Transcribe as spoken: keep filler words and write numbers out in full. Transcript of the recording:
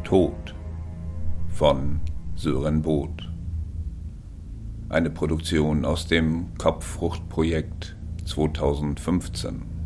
Tod von Sören Both. Eine Produktion aus dem Kopffrucht-Projekt zweitausendfünfzehn.